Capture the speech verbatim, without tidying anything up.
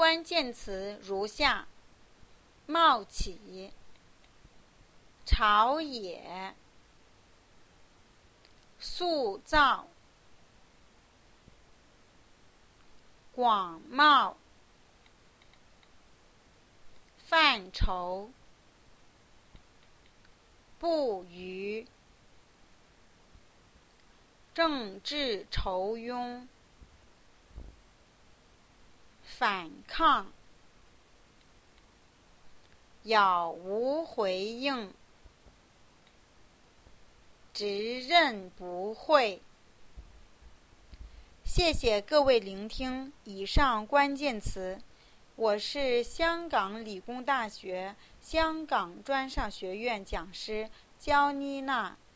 关键词如下：冒起、朝野、塑造、广袤、范畴、不虞、政治酬庸、反抗、杳无回应、直认不讳。谢谢各位聆听以上关键词。我是香港理工大学香港专上学院讲师焦妮娜。